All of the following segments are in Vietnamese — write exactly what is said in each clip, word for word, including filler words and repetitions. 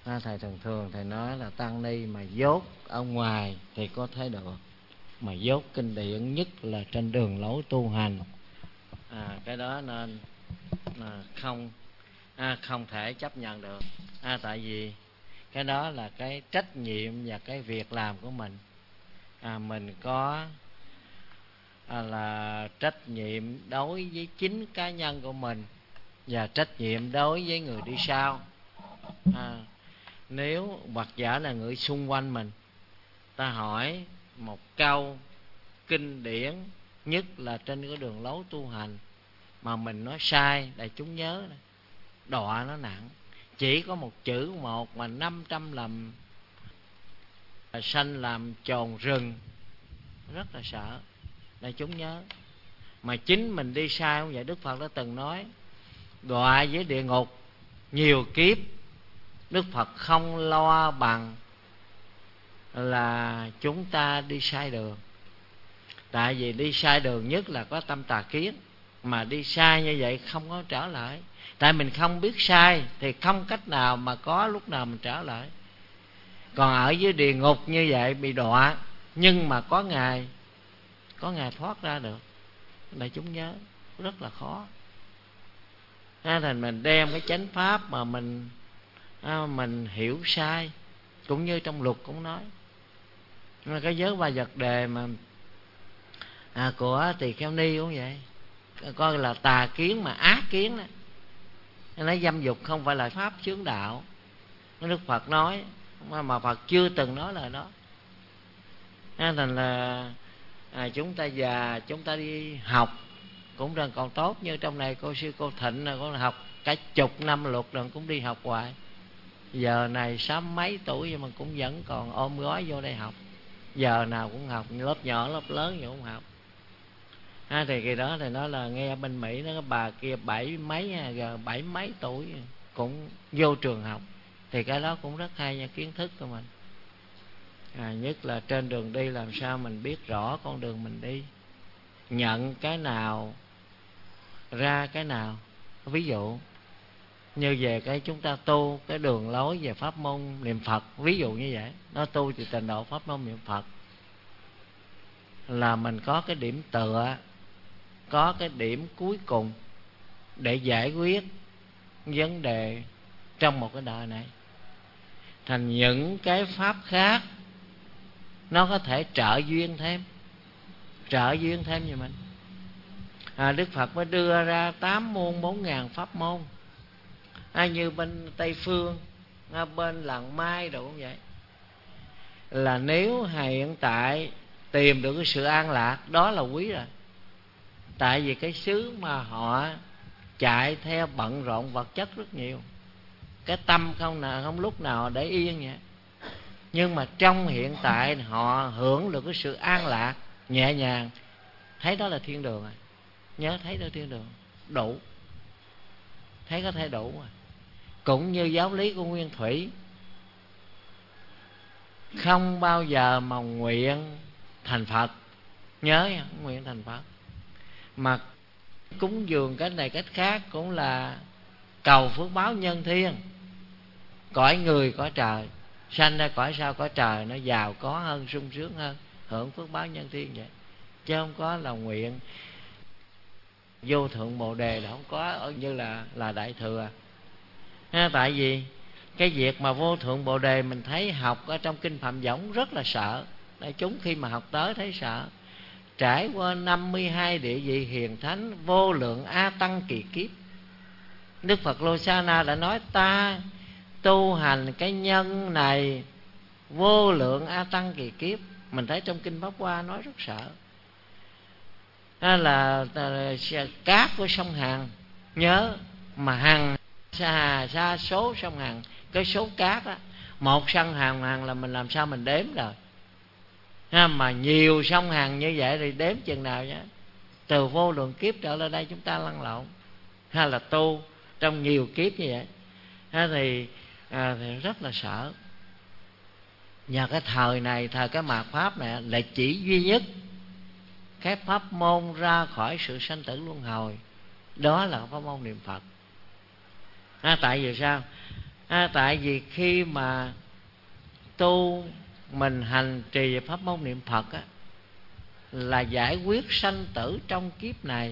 À, thầy thường thường thầy nói là tăng ni mà dốt ở ngoài thì có thấy được, mà dốt kinh điển nhất là trên đường lối tu hành, à, cái đó nên à, không à, không thể chấp nhận được. À, tại vì cái đó là cái trách nhiệm và cái việc làm của mình. À, mình có à, là trách nhiệm đối với chính cá nhân của mình và trách nhiệm đối với người đi sau. À, nếu hoặc giả là người xung quanh mình, ta hỏi một câu kinh điển nhất là trên cái đường lối tu hành mà mình nói sai, đại chúng nhớ này, đọa nó nặng. Chỉ có một chữ một mà năm trăm làm sanh làm trồn rừng, rất là sợ, đại chúng nhớ. Mà chính mình đi sai không vậy? Đức Phật đã từng nói đọa với địa ngục nhiều kiếp, Đức Phật không lo bằng là chúng ta đi sai đường. Tại vì đi sai đường nhất là có tâm tà kiến, mà đi sai như vậy không có trở lại. Tại mình không biết sai thì không cách nào mà có lúc nào mình trở lại. Còn ở dưới địa ngục như vậy bị đọa, nhưng mà có ngày có ngày thoát ra được, đại chúng nhớ, rất là khó. À, thành mình đem cái chánh pháp mà mình à, mình hiểu sai, cũng như trong luật cũng nói mà cái giới ba vật đề mà à, của Tỳ Kheo Ni cũng vậy, coi là tà kiến mà ác kiến đó. Nói dâm dục không phải là pháp chướng đạo, Đức Phật nói mà, mà Phật chưa từng nói lời đó. À, thành là à, chúng ta già chúng ta đi học cũng đang còn tốt, như trong này cô sư cô Thịnh là con học cả chục năm luật rồi cũng đi học hoài. Giờ này sáu mấy tuổi nhưng mà cũng vẫn còn ôm gói vô đây học, giờ nào cũng học, lớp nhỏ lớp lớn nhưng cũng học. À, thì kỳ đó thì nói là nghe bên Mỹ nó, cái bà kia bảy mấy giờ bảy mấy tuổi cũng vô trường học, thì cái đó cũng rất hay nha, kiến thức của mình. À, nhất là trên đường đi làm sao mình biết rõ con đường mình đi, nhận cái nào ra cái nào. Ví dụ như về cái chúng ta tu cái đường lối về pháp môn niệm Phật, ví dụ như vậy, nó tu thì trình độ pháp môn niệm Phật là mình có cái điểm tựa, có cái điểm cuối cùng để giải quyết vấn đề trong một cái đời này. Thành những cái pháp khác nó có thể trợ duyên thêm, trợ duyên thêm như mình. À, Đức Phật mới đưa ra tám môn bốn ngàn pháp môn. À, như bên Tây Phương, à, bên Làng Mai rồi cũng vậy, là nếu hiện tại tìm được cái sự an lạc đó là quý rồi. Tại vì cái xứ mà họ chạy theo bận rộn vật chất rất nhiều, cái tâm không nào không lúc nào để yên vậy. Nhưng mà trong hiện tại họ hưởng được cái sự an lạc nhẹ nhàng, thấy đó là thiên đường rồi. Nhớ thấy đó là thiên đường đủ, thấy có thể đủ rồi. Cũng như giáo lý của Nguyên Thủy, không bao giờ mà nguyện thành Phật, nhớ nha, nguyện thành Phật, mà cúng dường cái này cách khác cũng là cầu phước báo nhân thiên, cõi người cõi trời, sanh ra cõi sao cõi trời nó giàu có hơn, sung sướng hơn, hưởng phước báo nhân thiên vậy. Chứ không có là nguyện vô thượng bồ đề là không có ở như là là đại thừa. À, tại vì cái việc mà vô thượng bồ đề mình thấy học ở trong kinh Phạm Võng rất là sợ. Đại chúng khi mà học tới thấy sợ. Trải qua năm mươi hai địa vị hiền thánh, vô lượng a tăng kỳ kiếp, Đức Phật Lô Sa Na đã nói ta tu hành cái nhân này vô lượng a tăng kỳ kiếp. Mình thấy trong kinh Pháp Hoa nói rất sợ. Đó là, là cát của sông Hằng, nhớ mà Hằng xa, xa số sông Hằng, cái số cát á, một sông Hằng Hằng là mình làm sao mình đếm rồi. Ha, mà nhiều sông Hằng như vậy thì đếm chừng nào nhá. Từ vô lượng kiếp trở lại đây chúng ta lăn lộn, hay là tu trong nhiều kiếp như vậy. Ha, thì, à, thì rất là sợ. Và cái thời này, thời cái mạt Pháp này là chỉ duy nhất cái pháp môn ra khỏi sự sanh tử luân hồi, đó là pháp môn niệm Phật. À, tại vì sao? à, tại vì khi mà tu mình hành trì pháp môn niệm Phật á, là giải quyết sanh tử trong kiếp này,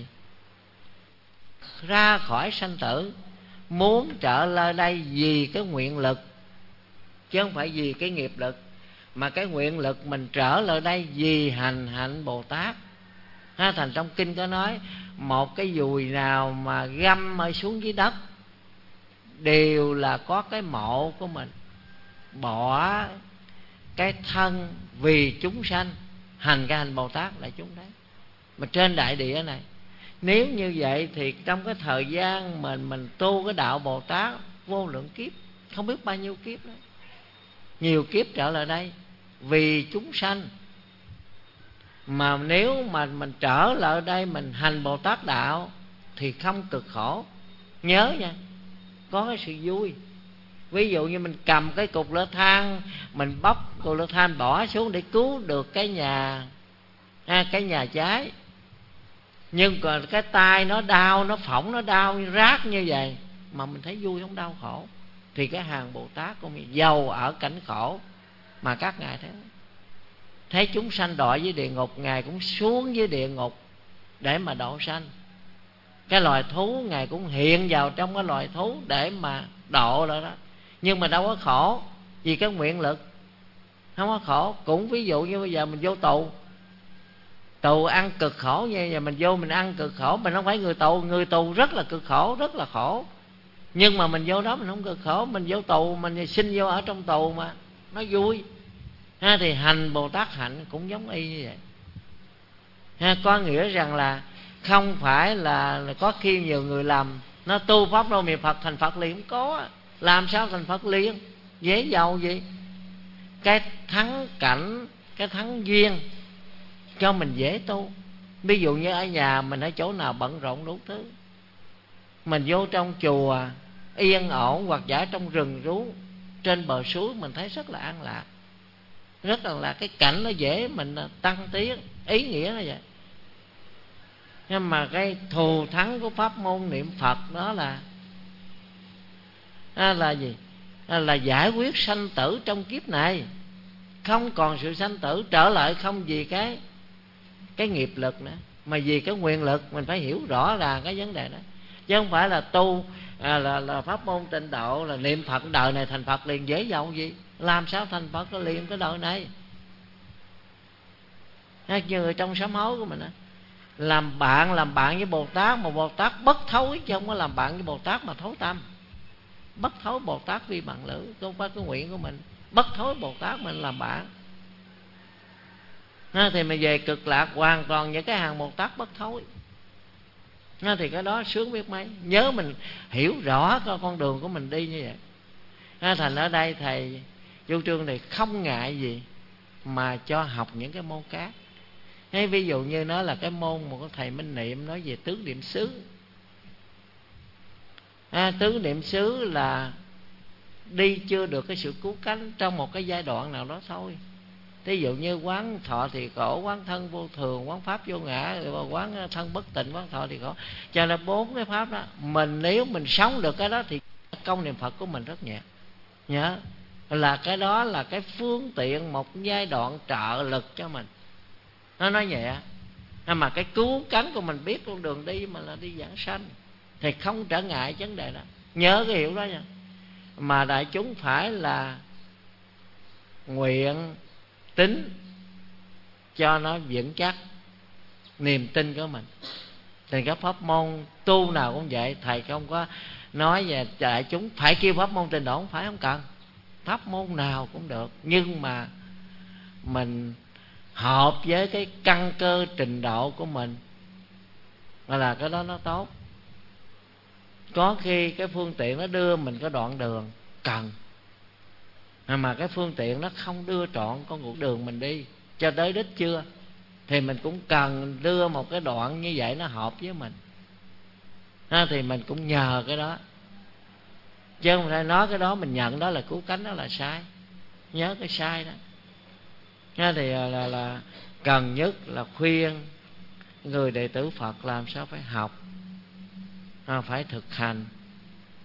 ra khỏi sanh tử, muốn trở lại đây vì cái nguyện lực, chứ không phải vì cái nghiệp lực, mà cái nguyện lực mình trở lại đây vì hành hạnh Bồ Tát. Ha, thành trong kinh có nói một cái dùi nào mà găm ở xuống dưới đất đều là có cái mộ của mình, bỏ cái thân vì chúng sanh, hành cái hành Bồ Tát là chúng đấy. Mà trên đại địa này, nếu như vậy thì trong cái thời gian mình mình tu cái đạo Bồ Tát vô lượng kiếp, không biết bao nhiêu kiếp đó, nhiều kiếp trở lại đây vì chúng sanh. Mà nếu mà mình trở lại đây mình hành Bồ Tát đạo thì không cực khổ. Nhớ nha, có cái sự vui. Ví dụ như mình cầm cái cục lửa than, mình bóc cục lửa than bỏ xuống để cứu được cái nhà à, cái nhà cháy. Nhưng còn cái tay nó đau, nó phỏng, nó đau rát như vậy mà mình thấy vui không đau khổ, thì cái hàng Bồ Tát của mình giàu ở cảnh khổ mà các ngài thấy thấy chúng sanh đọa dưới địa ngục, ngài cũng xuống dưới địa ngục để mà độ sanh. Cái loài thú ngài cũng hiện vào trong cái loài thú để mà độ rồi đó, nhưng mà đâu có khổ, vì cái nguyện lực không có khổ. Cũng ví dụ như bây giờ mình vô tù, tù ăn cực khổ, như giờ mình vô mình ăn cực khổ. Mình không phải người tù, người tù rất là cực khổ, rất là khổ, nhưng mà mình vô đó mình không cực khổ. Mình vô tù, mình sinh vô ở trong tù mà nó vui. Ha, thì hành Bồ Tát hạnh cũng giống y như vậy. Ha, có nghĩa rằng là không phải là, là có khi nhiều người làm nó tu pháp đâu niệm Phật thành Phật liền, không có. Làm sao thành Phật liền? Dễ giàu gì? Cái thắng cảnh, cái thắng duyên cho mình dễ tu. Ví dụ như ở nhà mình ở chỗ nào bận rộn đủ thứ, mình vô trong chùa yên ổn, hoặc giả trong rừng rú trên bờ suối, mình thấy rất là an lạc, rất là là cái cảnh nó dễ mình tăng tiến. Ý nghĩa là vậy. Nhưng mà cái thù thắng của pháp môn niệm Phật đó là là, là gì? Là, là giải quyết sanh tử trong kiếp này, không còn sự sanh tử, trở lại không vì cái cái nghiệp lực nữa, mà vì cái nguyện lực. Mình phải hiểu rõ là cái vấn đề đó, chứ không phải là tu à, là, là pháp môn tịnh độ, là niệm Phật đời này thành Phật liền, dễ giàu gì? Làm sao thành Phật có liền cái đời này? Như người trong sám hối của mình đó, làm bạn làm bạn với Bồ Tát, mà Bồ Tát bất thối, chứ không có làm bạn với Bồ Tát mà thối tâm. Bất thối Bồ Tát vi bằng lữ, không phải cái nguyện của mình. Bất thối Bồ Tát mình làm bạn. Ha, thì mình về cực lạc hoàn toàn những cái hàng Bồ Tát bất thối. Ha, thì cái đó sướng biết mấy. Nhớ mình hiểu rõ cái con đường của mình đi như vậy. Ha, thành ở đây thầy Vô Trương này không ngại gì mà cho học những cái môn khác. Hay ví dụ như nó là cái môn một cái thầy Minh Niệm nói về tứ niệm xứ. À, tứ niệm xứ là đi chưa được cái sự cứu cánh trong một cái giai đoạn nào đó thôi. Ví dụ như quán thọ thì khổ, quán thân vô thường, quán pháp vô ngã, quán thân bất tịnh, quán thọ thì khổ. Cho nên bốn cái pháp đó, mình nếu mình sống được cái đó thì công niệm Phật của mình rất nhẹ. Nhớ là cái đó là cái phương tiện, một giai đoạn trợ lực cho mình. Nó nói nhẹ, mà cái cứu cánh của mình biết con đường đi mà là đi giảng sanh thì không trở ngại vấn đề đó. Nhớ cái hiểu đó nha. Mà đại chúng phải là nguyện tính cho nó vững chắc niềm tin của mình. Thì các pháp môn tu nào cũng vậy. Thầy không có nói về đại chúng phải kêu pháp môn trình độ, không phải, không cần. Pháp môn nào cũng được, nhưng mà mình hợp với cái căn cơ trình độ của mình là cái đó nó tốt. Có khi cái phương tiện nó đưa mình cái đoạn đường cần, mà cái phương tiện nó không đưa trọn con cuộc đường mình đi cho tới đích chưa, thì mình cũng cần đưa một cái đoạn như vậy nó hợp với mình. À, thì mình cũng nhờ cái đó, chứ không phải nói cái đó mình nhận đó là cứu cánh, đó là sai. Nhớ cái sai đó. À, thì là, là, là cần nhất là khuyên người đệ tử Phật làm sao phải học, à, phải thực hành.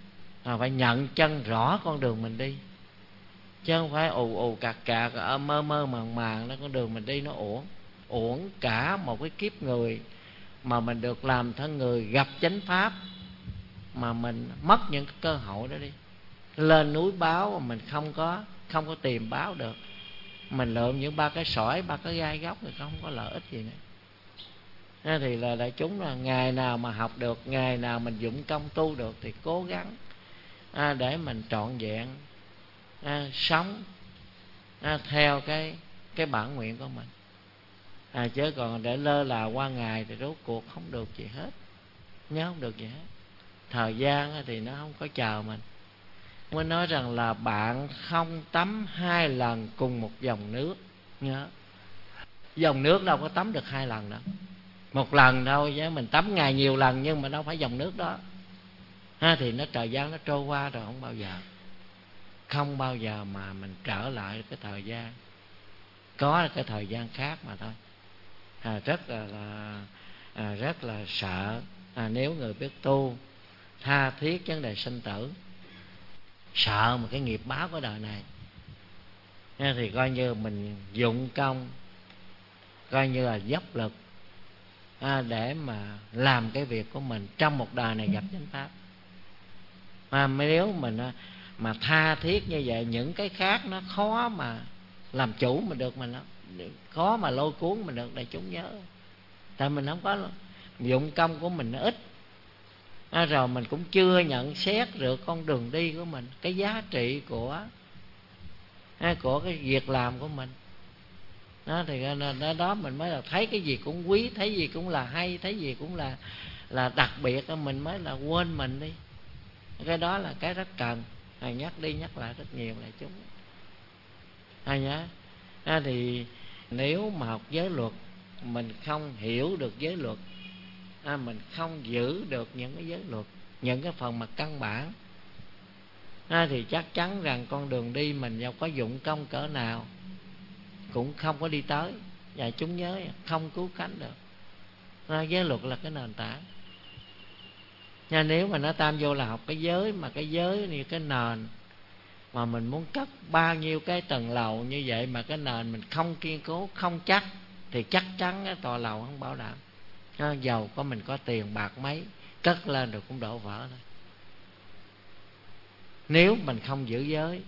mà phải nhận chân rõ con đường mình đi, chứ không phải ù ù cạc cạc ở mơ mơ màng màng đó. Con đường mình đi nó uổng, uổng cả một cái kiếp người mà mình được làm thân người gặp chánh pháp, mà mình mất những cái cơ hội đó đi. Lên núi báo mà mình không có không có tìm báo được, mình lượm những ba cái sỏi, ba cái gai góc thì không có lợi ích gì nữa. Thế thì là đại chúng là ngày nào mà học được, ngày nào mình dụng công tu được thì cố gắng à, để mình trọn vẹn à, sống à, theo cái cái bản nguyện của mình. À, chứ còn để lơ là qua ngày thì rốt cuộc không được gì hết, nhớ không được gì hết. Thời gian thì nó không có chờ mình. Mới nói rằng là bạn không tắm hai lần cùng một dòng nước. Nhớ, dòng nước đâu có tắm được hai lần đâu, một lần thôi chứ. Mình tắm ngày nhiều lần nhưng mà đâu phải dòng nước đó ha, thì nó thời gian nó trôi qua rồi, không bao giờ không bao giờ mà mình trở lại cái thời gian. Có cái thời gian khác mà thôi. À, rất là, là à, rất là sợ à, nếu người biết tu tha thiết vấn đề sinh tử, sợ một cái nghiệp báo của đời này à, thì coi như mình dụng công, coi như là dốc lực à, để mà làm cái việc của mình trong một đời này gặp chánh pháp. Mà nếu mình mà tha thiết như vậy, những cái khác nó khó mà làm chủ mình được, mình khó mà lôi cuốn mình được. Đại chúng nhớ, tại mình không có dụng công của mình nó ít à, rồi mình cũng chưa nhận xét được con đường đi của mình, cái giá trị của à, của cái việc làm của mình đó. Thì đó, đó mình mới là thấy cái gì cũng quý, thấy gì cũng là hay, thấy gì cũng là là đặc biệt, mình mới là quên mình đi. Cái đó là cái rất cần à, nhắc đi nhắc lại rất nhiều lại chúng à, nhá. À, thì nếu mà học giới luật mình không hiểu được giới luật à, mình không giữ được những cái giới luật, những cái phần mà căn bản à, thì chắc chắn rằng con đường đi mình giàu có dụng công cỡ nào cũng không có đi tới. Và chúng nhớ không cứu cánh được à, giới luật là cái nền tảng nha. Nếu mà nó tam vô là học cái giới, mà cái giới như cái nền mà mình muốn cất bao nhiêu cái tầng lầu như vậy mà cái nền mình không kiên cố, không chắc, thì chắc chắn cái tòa lầu không bảo đảm à, giàu có mình có tiền bạc mấy, cất lên rồi cũng đổ vỡ thôi. Nếu mình không giữ giới,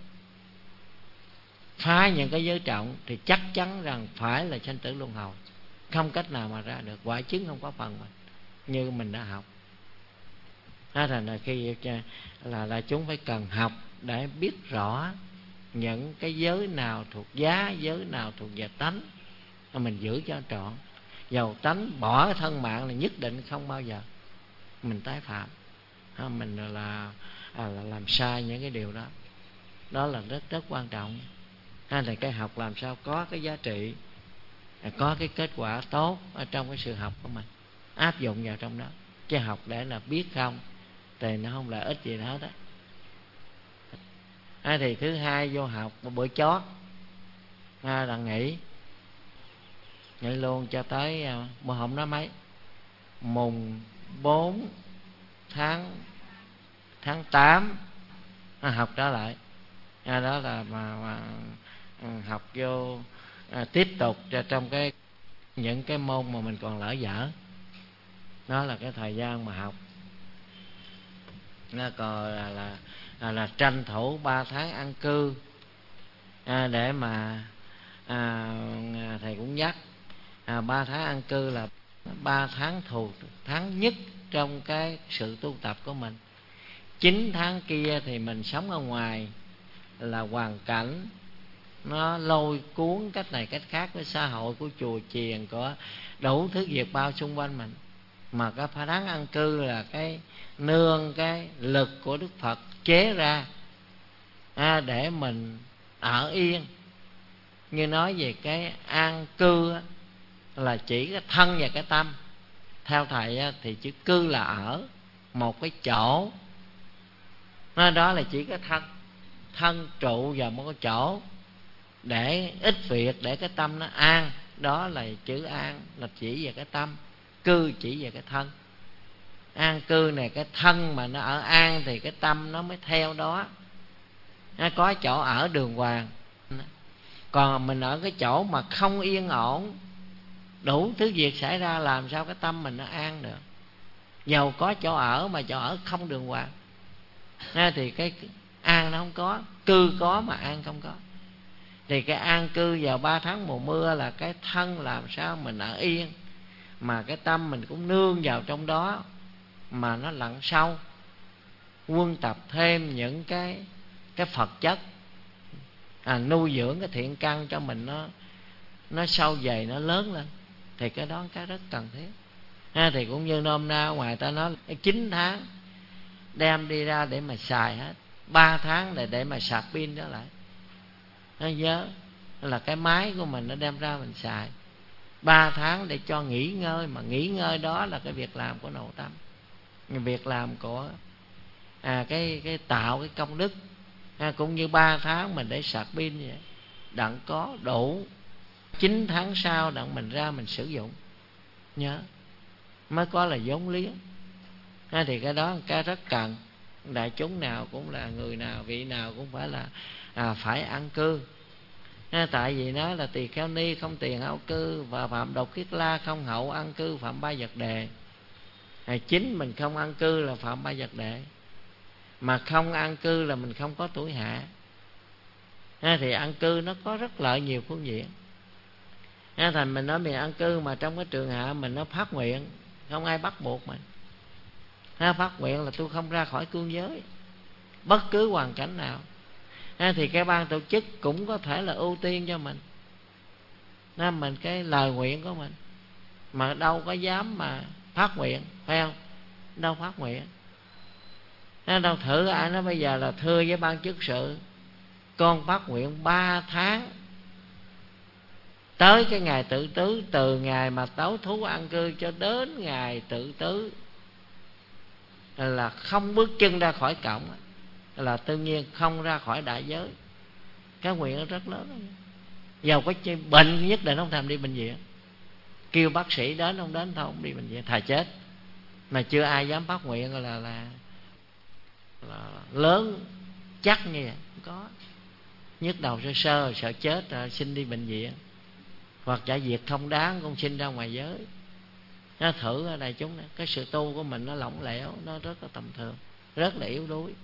phá những cái giới trọng, thì chắc chắn rằng phải là sanh tử luân hồi, không cách nào mà ra được, quả chứng không có phần mình như mình đã học. Đó là khi là là chúng phải cần học để biết rõ những cái giới nào thuộc giá, giới nào thuộc về tánh, mình giữ cho trọn. Dầu tánh bỏ cái thân mạng là nhất định không bao giờ mình tái phạm, mình là, là làm sai những cái điều đó. Đó là rất rất quan trọng. Hay là cái học làm sao có cái giá trị, có cái kết quả tốt ở trong cái sự học của mình, áp dụng vào trong đó. Chứ học để là biết không thì nó không lợi ích gì hết á. À, thì thứ hai vô học một bữa chót à, là nghỉ nghỉ luôn cho tới bữa hôm đó mấy mùng bốn tháng tháng tám à, học trở lại à, đó là mà, mà à, học vô à, tiếp tục trong cái những cái môn mà mình còn lỡ dở. Đó là cái thời gian mà học. Nó còn là là, là, là tranh thủ ba tháng ăn cư à, để mà à, thầy cũng nhắc à, ba tháng ăn cư là ba tháng thuộc tháng nhất trong cái sự tu tập của mình. Chín tháng kia thì mình sống ở ngoài, là hoàn cảnh nó lôi cuốn cách này cách khác, với xã hội của chùa chiền, của đủ thứ việc bao xung quanh mình. Mà cái phá tháng ăn cư là cái nương cái lực của Đức Phật chế ra à, để mình ở yên. Như nói về cái an cư á, là chỉ cái thân và cái tâm. Theo thầy á, thì chữ cư là ở một cái chỗ à, đó là chỉ cái thân thân trụ vào một cái chỗ để ít việc, để cái tâm nó an. Đó là chữ an là chỉ về cái tâm, cư chỉ về cái thân An cư này, cái thân mà nó ở an thì cái tâm nó mới theo đó. Nó có chỗ ở đường hoàng. Còn mình ở cái chỗ mà không yên ổn, đủ thứ việc xảy ra, làm sao cái tâm mình nó an được? Dầu có chỗ ở mà chỗ ở không đường hoàng thì cái an nó không có. Cư có mà an không có. Thì cái an cư vào ba tháng mùa mưa là cái thân làm sao mình ở yên, mà cái tâm mình cũng nương vào trong đó mà nó lặn sâu, quân tập thêm những cái cái Phật chất, à, nuôi dưỡng cái thiện căn cho mình nó nó sâu dày, nó lớn lên. Thì cái đó cái rất cần thiết. Ha, thì cũng như nôm na ngoài ta nói chín tháng đem đi ra để mà xài hết, ba tháng để để mà sạc pin đó lại. Nó nhớ là cái máy của mình nó đem ra mình xài, ba tháng để cho nghỉ ngơi. Mà nghỉ ngơi đó là cái việc làm của nội tâm, việc làm của à, cái cái tạo cái công đức. À, cũng như ba tháng mình để sạc pin vậy, đặng có đủ chín tháng sau đặng mình ra mình sử dụng, nhớ mới có là vốn liếng. À, thì cái đó cái rất cần. Đại chúng nào cũng là người nào, vị nào cũng phải là à, phải an cư. À, tại vì nó là tỳ kheo ni không tiền ao cư, và phạm độc kiết la không hậu an cư phạm ba vật đề. À, chính mình không an cư là phạm ba vật đề, mà không an cư là mình không có tuổi hạ. À, thì an cư nó có rất lợi nhiều phương diện. À, thành mình nói mình an cư mà trong cái trường hạ mình nó phát nguyện, không ai bắt buộc mình. À, phát nguyện là tôi không ra khỏi cương giới bất cứ hoàn cảnh nào. À, thì cái ban tổ chức cũng có thể là ưu tiên cho mình, à, mình cái lời nguyện của mình, mà đâu có dám mà phát nguyện, phải không? Đâu phát nguyện. À, đâu thử ai nói bây giờ là thưa với ban chức sự, con phát nguyện ba tháng tới cái ngày tự tứ, từ ngày mà tấu thú an cư cho đến ngày tự tứ là không bước chân ra khỏi cổng, là tự nhiên không ra khỏi đại giới. Cái nguyện nó rất lớn. Dầu có bệnh nhất định không thèm đi bệnh viện, kêu bác sĩ đến không đến thôi, không đi bệnh viện, thà chết. Mà chưa ai dám phát nguyện là là, là, là lớn chắc như vậy. Không có. Nhức đầu sơ sơ sợ chết rồi xin đi bệnh viện, hoặc trả việc không đáng cũng xin ra ngoài giới. Nó thử ở đây chúng này, cái sự tu của mình nó lỏng lẻo, nó rất là tầm thường, rất là yếu đuối.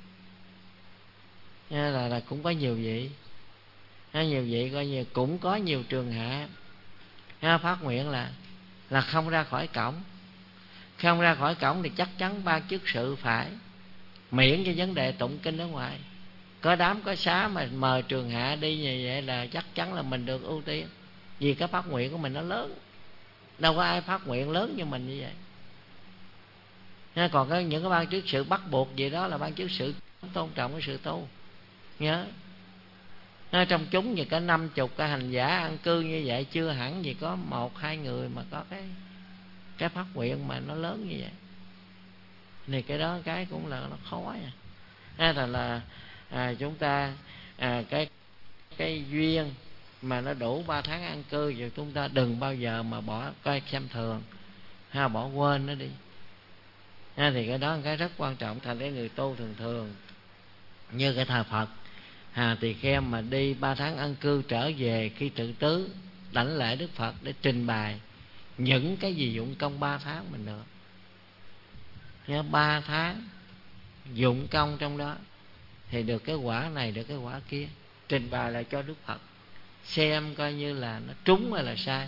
Là, là cũng có nhiều vị, nhiều vị coi như cũng có nhiều trường hạ phát nguyện là là không ra khỏi cổng. Không ra khỏi cổng thì chắc chắn ban chức sự phải miễn cho vấn đề tụng kinh ở ngoài. Có đám có xá mà mời trường hạ đi như vậy là chắc chắn là mình được ưu tiên, vì cái phát nguyện của mình nó lớn. Đâu có ai phát nguyện lớn như mình như vậy. Còn cái, những cái ban chức sự bắt buộc gì đó là ban chức sự tôn trọng cái sự tu. Nhớ nó trong chúng như cả năm chục cái hành giả an cư như vậy, chưa hẳn gì có một hai người mà có cái cái phát nguyện mà nó lớn như vậy. Thì cái đó cái cũng là nó khó nha. À, thành là à, chúng ta à, cái cái duyên mà nó đủ ba tháng an cư rồi, chúng ta đừng bao giờ mà bỏ coi xem thường, ha, bỏ quên nó đi. À, thì cái đó là cái rất quan trọng. Thành cái người tu thường thường như cái thờ Phật Hà Tỳ Kheo mà đi ba tháng an cư trở về, khi tự tứ đảnh lễ Đức Phật để trình bày những cái gì dụng công ba tháng mình được. Nhớ ba tháng dụng công trong đó thì được cái quả này, được cái quả kia, trình bày lại cho Đức Phật xem coi như là nó trúng hay là sai.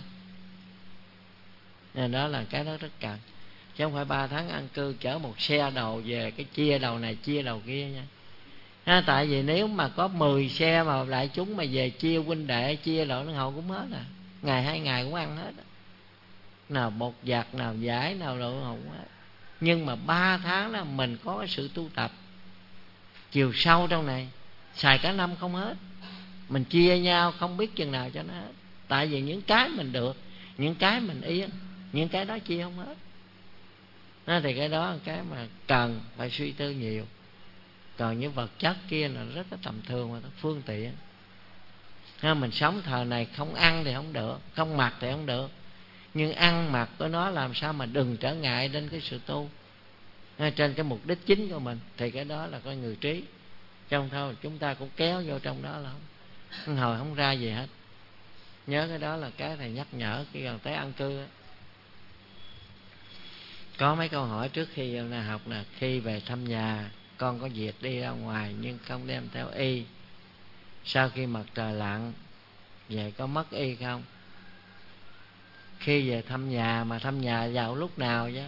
Nên đó là cái đó rất cần. Chứ không phải ba tháng an cư chở một xe đầu về cái chia đầu này chia đầu kia nha. À, tại vì nếu mà có mười xe mà lại chúng mà về chia huynh đệ, chia đội nó hậu cũng hết à, ngày hai ngày cũng ăn hết à. Nào bột giặt, nào giải, nào đội hậu cũng hết. Nhưng mà ba tháng đó mình có cái sự tu tập chiều sâu trong này, xài cả năm không hết. Mình chia nhau không biết chừng nào cho nó hết. Tại vì những cái mình được, những cái mình yên, những cái đó chia không hết. À, thì cái đó là cái mà cần phải suy tư nhiều. Còn những vật chất kia là rất là tầm thường và phương tiện. À, mình sống thời này không ăn thì không được, không mặc thì không được, nhưng ăn mặc của nó làm sao mà đừng trở ngại đến cái sự tu. trên cái mục đích chính của mình, thì cái đó là coi người trí. Trong thôi chúng ta cũng kéo vô trong đó là không, hồi không ra gì hết. Nhớ cái đó là cái thầy nhắc nhở khi gần tới ăn cư. Có mấy câu hỏi trước khi vô học là khi về thăm nhà, con có việc đi ra ngoài nhưng không đem theo y, sau khi mặt trời lặn vậy có mất y không? Khi về thăm nhà, mà thăm nhà vào lúc nào chứ?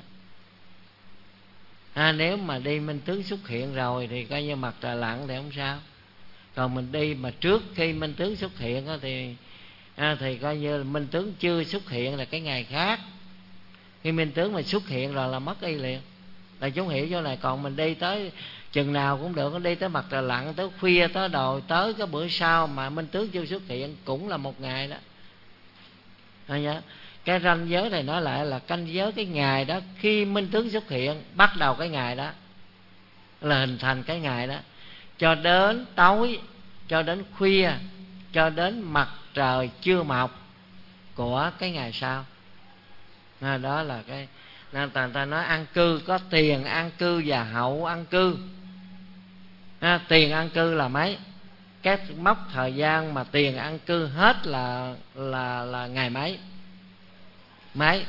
À, nếu mà đi minh tướng xuất hiện rồi thì coi như mặt trời lặn thì không sao. Còn mình đi mà trước khi minh tướng xuất hiện đó, thì à, thì coi như là minh tướng chưa xuất hiện là cái ngày khác. Khi minh tướng mà xuất hiện rồi là mất y liền. Là chúng hiểu chỗ này. Còn mình đi tới chừng nào cũng được, đi tới mặt trời lặn, tới khuya, tới đồi, tới cái bữa sau mà minh tướng chưa xuất hiện cũng là một ngày đó. À, nhớ. Cái ranh giới này nói lại là canh giới cái ngày đó, khi minh tướng xuất hiện bắt đầu cái ngày đó là hình thành cái ngày đó, cho đến tối, cho đến khuya, cho đến mặt trời chưa mọc của cái ngày sau. À, đó là cái nên ta, ta nói ăn cư có tiền ăn cư và hậu ăn cư. À, tiền ăn cư là mấy? Cái mốc thời gian mà tiền ăn cư hết là là là ngày mấy? Mấy?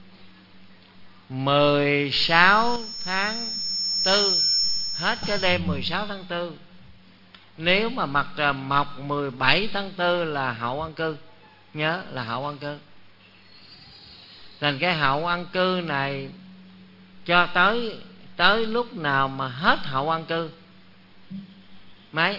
mười sáu tháng tư, hết cái đêm mười sáu tháng tư. Nếu mà mặt trời mọc mười bảy tháng tư là hậu ăn cư. Nhớ là hậu ăn cư. Thành cái hậu ăn cư này cho tới tới lúc nào mà hết hậu ăn cư? Mấy?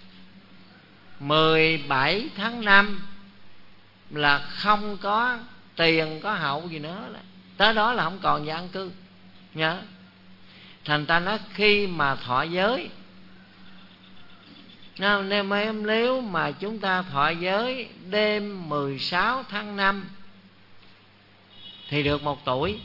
mười bảy tháng năm là không có tiền, có hậu gì nữa. Tới đó là không còn gì ăn cư. Nhớ. Thành ta nói khi mà thọ giới, nên nếu mà chúng ta thọ giới đêm mười sáu tháng năm thì được một tuổi.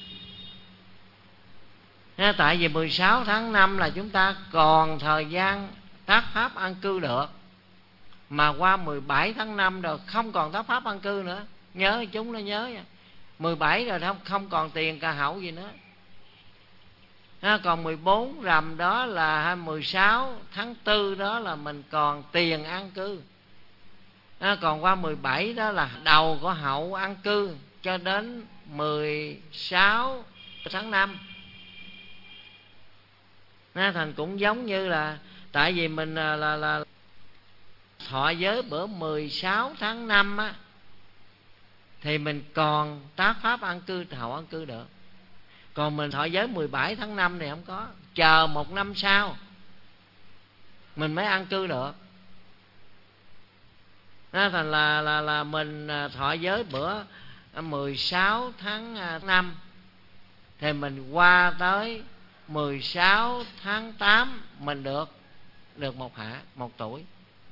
Tại vì mười sáu tháng năm là chúng ta còn thời gian tác pháp ăn cư được. Mà qua mười bảy tháng năm rồi không còn tác pháp ăn cư nữa. Nhớ chúng nó nhớ nha. mười bảy rồi không, không còn tiền cả hậu gì nữa. À, còn mười bốn rằm đó là mười sáu tháng tư đó là mình còn tiền ăn cư. À, còn qua mười bảy đó là đầu của hậu ăn cư cho đến mười sáu tháng năm. À, thành cũng giống như là tại vì mình là, là, là thọ giới bữa mười sáu tháng năm á, thì mình còn tác pháp ăn cư hậu ăn cư được. Còn mình thọ giới mười bảy tháng năm thì không có, chờ một năm sau mình mới ăn cư được. Đó, thành là, là, là mình thọ giới bữa mười sáu tháng năm thì mình qua tới mười sáu tháng tám mình được được một hạ, một tuổi.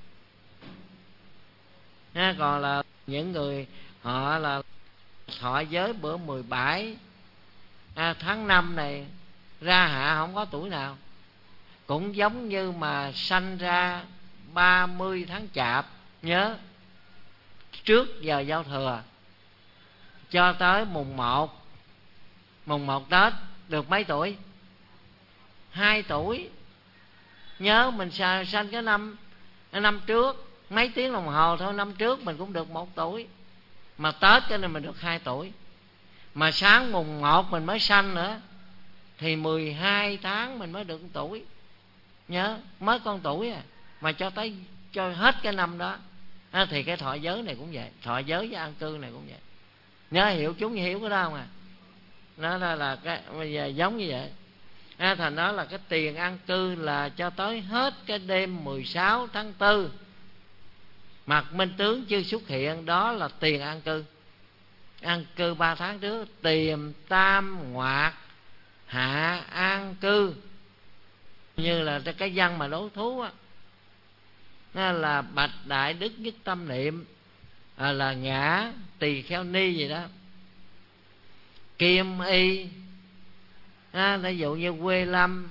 Đó, còn là những người họ là thọ giới bữa mười bảy à, tháng năm này ra hạ không có tuổi nào. Cũng giống như mà sanh ra ba mươi tháng chạp, nhớ, trước giờ giao thừa cho tới mùng một, mùng một Tết được mấy tuổi? Hai tuổi. Nhớ mình sanh cái năm năm trước mấy tiếng đồng hồ thôi, năm trước mình cũng được một tuổi. Mà Tết cho nên mình được hai tuổi. Mà sáng mùng một mình mới sanh nữa thì mười hai tháng mình mới được một tuổi. Nhớ, mới con tuổi à, mà cho tới cho hết cái năm đó. À, thì cái thọ giới này cũng vậy, thọ giới với an cư này cũng vậy. Nhớ hiểu chúng hiểu cái đó không à? Nó là, là cái bây giờ giống như vậy. À, thành đó là cái tiền an cư là cho tới hết cái đêm mười sáu tháng tư. Mặt minh tướng chưa xuất hiện, đó là tiền an cư. An cư ba tháng trước, tiền tam ngoạc hạ an cư, như là cái văn mà đố thú á, là bạch đại đức nhất tâm niệm, à, là ngã tỳ kheo ni gì đó, kim y, à, ví dụ như quê lâm,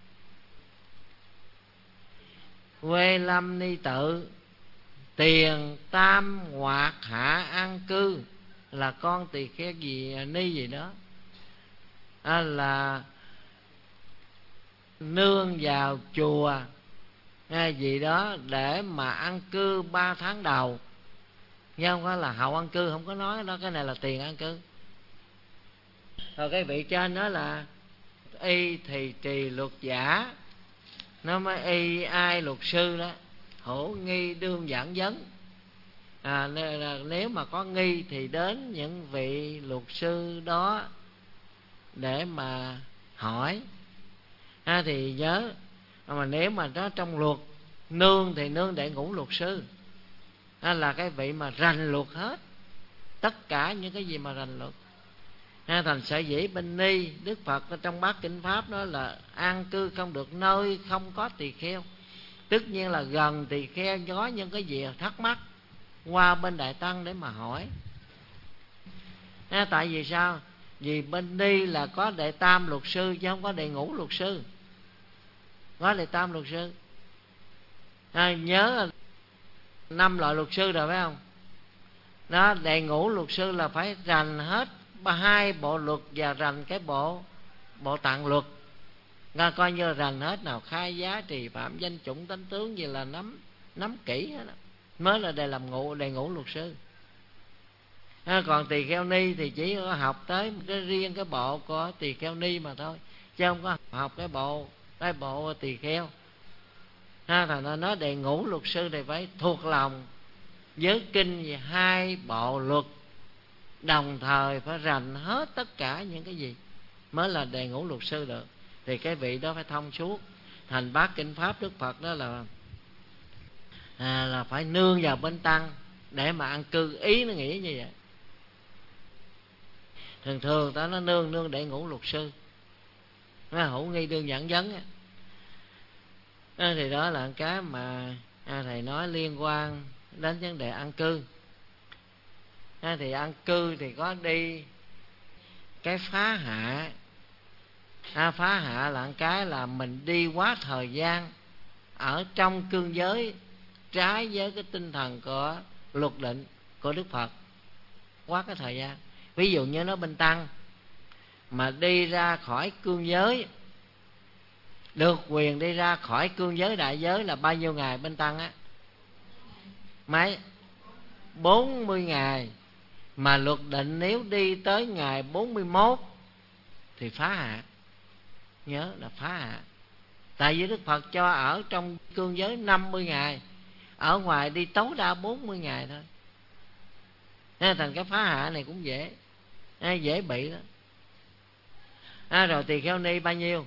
quê lâm ni tự, tiền tam ngoạc hạ an cư là con tỳ kheo gì ni gì đó, à, là nương vào chùa hay gì đó để mà ăn cư ba tháng đầu, chứ không có là hậu ăn cư, không có nói đó, cái này là tiền ăn cư. Rồi cái vị trên đó là y thì trì luật giả, nó mới y ai luật sư đó, hữu nghi đương giảng vấn. À, nếu mà có nghi thì đến những vị luật sư đó để mà hỏi. À, thì nhớ, mà nếu mà nó trong luật nương thì nương đệ ngũ luật sư, à, là cái vị mà rành luật hết, tất cả những cái gì mà rành luật. À, thành sở dĩ bên Ni Đức Phật trong Bát Kinh Pháp đó là an cư không được nơi không có tỳ kheo. Tất nhiên là gần tỳ kheo có những cái gì thắc mắc qua bên Đại Tăng để mà hỏi. À, tại vì sao? Vì bên Ni là có đệ tam luật sư chứ không có đệ ngũ luật sư. Có đệ tam luật sư. À, nhớ năm loại luật sư rồi phải không? Đó, đệ ngũ luật sư là phải rành hết hai bộ luật và rành cái bộ bộ tạng luật. Nghe coi như rành hết, nào khai giá trì phạm danh chủng tánh tướng gì là nắm nắm kỹ hết đó. Mới là để làm ngũ đề ngũ luật sư. À, còn tỳ kheo ni thì chỉ có học tới cái riêng cái bộ của tỳ kheo ni mà thôi, chứ không có học cái bộ cái bộ tỳ kheo. À, thành ra nói đề ngũ luật sư thì phải thuộc lòng với kinh về hai bộ luật, đồng thời phải rành hết tất cả những cái gì mới là đề ngũ luật sư được. Thì cái vị đó phải thông suốt. Thành Bát Kinh Pháp Đức Phật đó là à, là phải nương vào bên tăng để mà ăn cư. Ý nó nghĩ như vậy. Thường thường ta nó nương nương đệ ngũ luật sư, nó hữu nghi đương giảng vấn á. À, thì đó là cái mà à, thầy nói liên quan đến vấn đề ăn cư. À, thì ăn cư thì có đi cái phá hạ. À, phá hạ là cái là mình đi quá thời gian ở trong cương giới trái với cái tinh thần của luật định của Đức Phật, quá cái thời gian. Ví dụ như nó bên tăng mà đi ra khỏi cương giới, được quyền đi ra khỏi cương giới đại giới là bao nhiêu ngày bên tăng á? Mấy? bốn mươi ngày. Mà luật định nếu đi tới ngày bốn mươi mốt thì phá hạ. Nhớ là phá hạ. Tại vì Đức Phật cho ở trong cương giới năm mươi ngày, ở ngoài đi tối đa bốn mươi ngày thôi. Nên thành cái phá hạ này cũng dễ, dễ bị đó. À, rồi tỳ kheo ni bao nhiêu?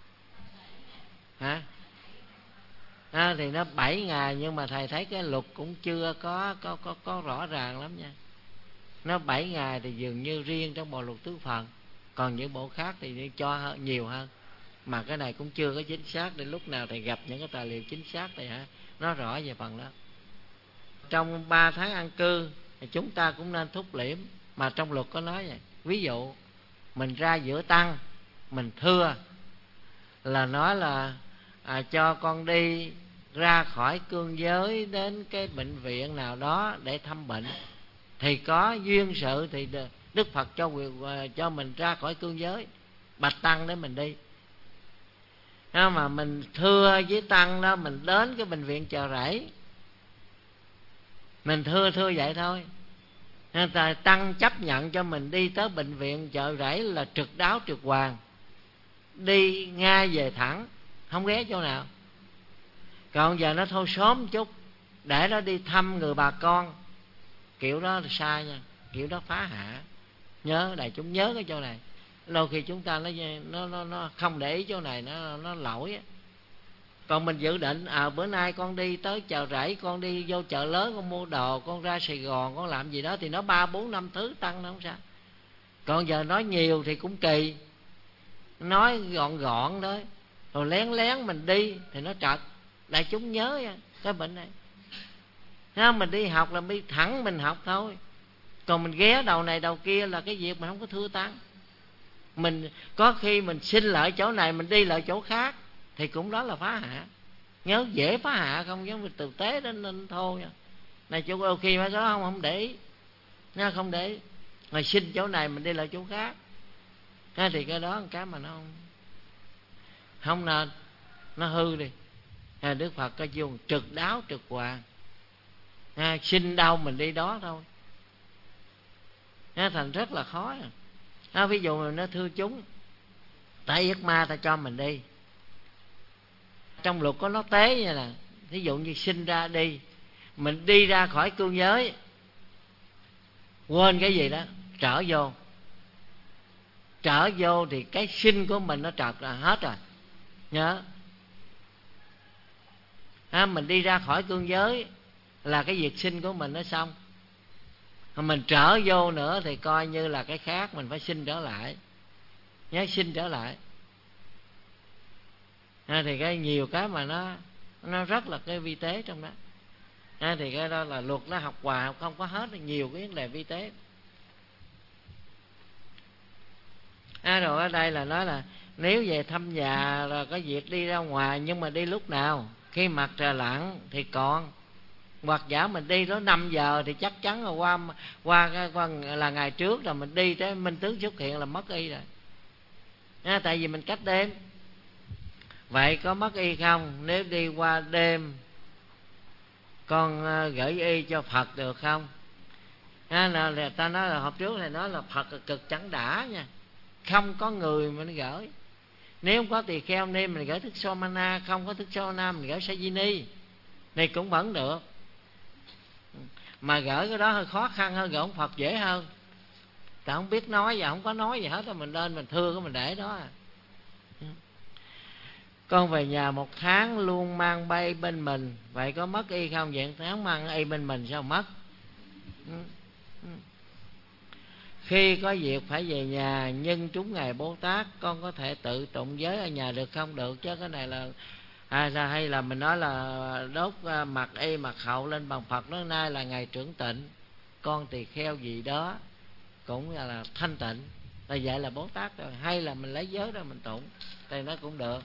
Hả? À, thì nó bảy ngày, nhưng mà thầy thấy cái luật cũng chưa có có có có rõ ràng lắm nha. Nó bảy ngày thì dường như riêng trong bộ luật tứ phần, còn những bộ khác thì cho nhiều hơn. Mà cái này cũng chưa có chính xác, để lúc nào thầy gặp những cái tài liệu chính xác thì hả nó rõ về phần đó. Trong ba tháng an cư thì chúng ta cũng nên thúc liễm, mà trong luật có nói vậy. Ví dụ mình ra giữa tăng, mình thưa là nói là à, cho con đi ra khỏi cương giới đến cái bệnh viện nào đó để thăm bệnh, thì có duyên sự thì Đức Phật cho quyền cho mình ra khỏi cương giới, bạch tăng để mình đi. Nếu mà mình thưa với tăng đó, mình đến cái bệnh viện Chợ Rẫy, mình thưa thưa vậy thôi, nên tăng chấp nhận cho mình đi tới bệnh viện Chợ Rẫy là trực đáo trực hoàng, đi ngay về thẳng, không ghé chỗ nào. Còn giờ nó thôi sớm chút để nó đi thăm người bà con, kiểu đó là sai nha, kiểu đó phá hạ. Nhớ đại chúng nhớ cái chỗ này. Đôi khi chúng ta nó nó nó, nó không để ý chỗ này, nó nó lỗi á. Còn mình dự định à bữa nay con đi tới Chợ Rẫy, con đi vô chợ lớn, con mua đồ, con ra Sài Gòn, con làm gì đó, thì nó ba bốn năm thứ tăng nó không sao. Còn giờ nói nhiều thì cũng kỳ, nói gọn gọn đó, rồi lén lén mình đi thì nó trật. Đại chúng nhớ nha, cái bệnh này. Nếu mình đi học là đi thẳng mình học thôi. Còn mình ghé đầu này đầu kia là cái việc mình không có thưa tăng. Mình có khi mình xin lại chỗ này, mình đi lại chỗ khác, thì cũng đó là phá hạ. Nhớ dễ phá hạ không, giống như tử tế đến nên thôi nha. Này chỗ đôi khi phải đó không không để ý, nha, không để ý. Rồi xin chỗ này mình đi lại chỗ khác, ha, thì cái đó là cái mà nó không. Không nên, nó hư đi. À, Đức Phật có dùng trực đáo trực hoàng, à, sinh đâu mình đi đó thôi. À, thành rất là khó. À, ví dụ mình nó thưa chúng, tại ác ma ta cho mình đi. Trong luật có nó tế như là ví dụ như sinh ra đi, mình đi ra khỏi cương giới, quên cái gì đó, trở vô. Trở vô thì cái sinh của mình nó trật là hết rồi. Nhớ, à, mình đi ra khỏi cương giới là cái việc sinh của mình nó xong. Mình trở vô nữa thì coi như là cái khác, mình phải sinh trở lại. Nhớ, sinh trở lại. À, thì cái nhiều cái mà nó nó rất là cái vi tế trong đó. À, thì cái đó là luật nó học hoài học không có hết, nhiều cái vấn đề vi tế. À, rồi ở đây là nói là nếu về thăm nhà rồi có việc đi ra ngoài, nhưng mà đi lúc nào? Khi mặt trời lặn thì còn, hoặc giả mình đi đó năm giờ thì chắc chắn là qua qua, qua là ngày trước rồi mình đi tới minh tướng xuất hiện là mất y rồi. À, tại vì mình cách đêm. Vậy có mất y không? Nếu đi qua đêm con gửi y cho Phật được không? À, là ta nói là hộp trước này nói là Phật là cực chẳng đã nha, không có người mình gửi. Nếu không có tỳ kheo ni mình gửi thức Somana, không có thức Somana mình gửi Sajini này cũng vẫn được. Mà gửi cái đó hơi khó khăn hơn, gửi ông Phật dễ hơn. Ta không biết nói và không có nói gì hết, mình lên mình thưa cái mình để đó à. Con về nhà một tháng luôn mang bay bên mình, vậy có mất y không? Vậy tháng mang y bên mình sao mất? Khi có việc phải về nhà, nhưng trúng ngày Bồ Tát, con có thể tự tụng giới ở nhà được không? Được chứ, cái này là à, hay là mình nói là đốt mặt y mặt hậu lên bằng Phật, nói nay là ngày trưởng tịnh, con tỳ kheo gì đó cũng là, là thanh tịnh, là vậy là Bồ Tát rồi. Hay là mình lấy giới đó mình tụng thì nó cũng được.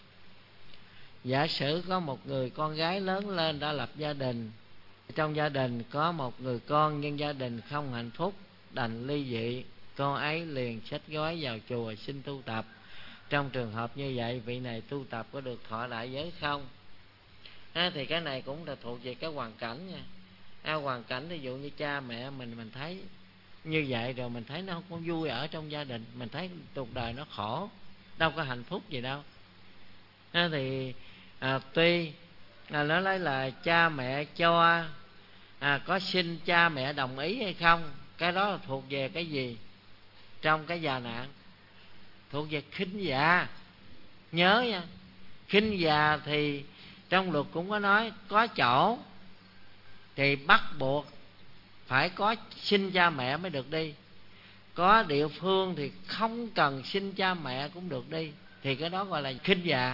Giả sử có một người con gái lớn lên đã lập gia đình, trong gia đình có một người con nhưng gia đình không hạnh phúc, đành ly dị, con ấy liền xách gói vào chùa xin tu tập. Trong trường hợp như vậy, vị này tu tập có được thọ đại giới không? À, thì cái này cũng là thuộc về cái hoàn cảnh nha. À, hoàn cảnh ví dụ như cha mẹ mình mình thấy như vậy rồi mình thấy nó không có vui ở trong gia đình, mình thấy cuộc đời nó khổ, đâu có hạnh phúc gì đâu. À, thì à, tuy à, nó nói là cha mẹ cho, à, có xin cha mẹ đồng ý hay không, cái đó là thuộc về cái gì? Trong cái già nạn, thuộc về khinh già. Nhớ nha, khinh già thì trong luật cũng có nói, có chỗ thì bắt buộc phải có xin cha mẹ mới được đi, có địa phương thì không cần xin cha mẹ cũng được đi, thì cái đó gọi là khinh già.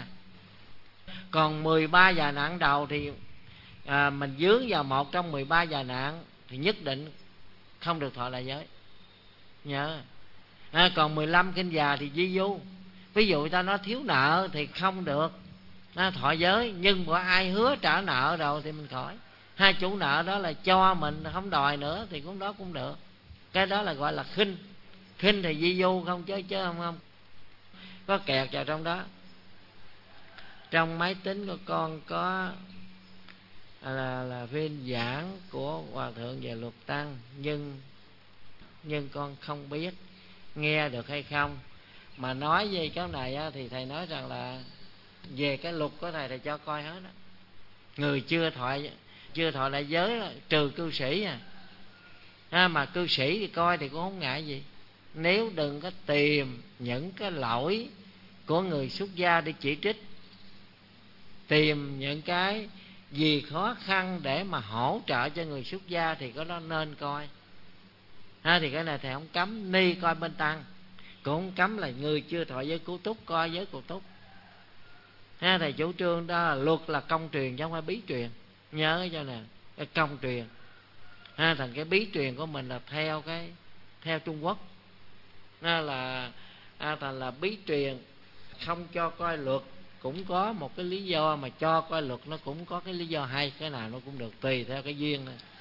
Còn mười ba già nạn đầu thì à, mình dướng vào một trong mười ba già nạn thì nhất định không được thọ đại giới. Nhớ. À, còn mười lăm khinh già thì di du. Ví dụ ta nói thiếu nợ thì không được à, thọ giới, nhưng có ai hứa trả nợ rồi thì mình khỏi. Hai chủ nợ đó là cho mình không đòi nữa thì cũng đó cũng được. Cái đó là gọi là khinh. Khinh thì di du không chứ chứ không không có kẹt vào trong đó. Trong máy tính của con có là, là viên giảng của Hòa Thượng về luật tăng, nhưng nhưng con không biết nghe được hay không. Mà nói về cái này á, thì thầy nói rằng là về cái luật của thầy thầy cho coi hết đó. Người chưa thọ chưa thọ đại giới đó, trừ cư sĩ à. à mà cư sĩ thì coi thì cũng không ngại gì, nếu đừng có tìm những cái lỗi của người xuất gia để chỉ trích, tìm những cái gì khó khăn để mà hỗ trợ cho người xuất gia thì có đó nên coi. À, thì cái này thầy không cấm ni coi bên tăng, cũng không cấm là người chưa thọ giới cú túc coi giới cú túc. À, thầy chủ trương đó là luật là công truyền chứ không phải bí truyền. Nhớ cho nè, cái công truyền. À, thành cái bí truyền của mình là theo cái theo Trung Quốc. À, là à, thành là bí truyền không cho coi luật cũng có một cái lý do, mà cho coi luật nó cũng có cái lý do hay, cái nào nó cũng được tùy theo cái duyên này.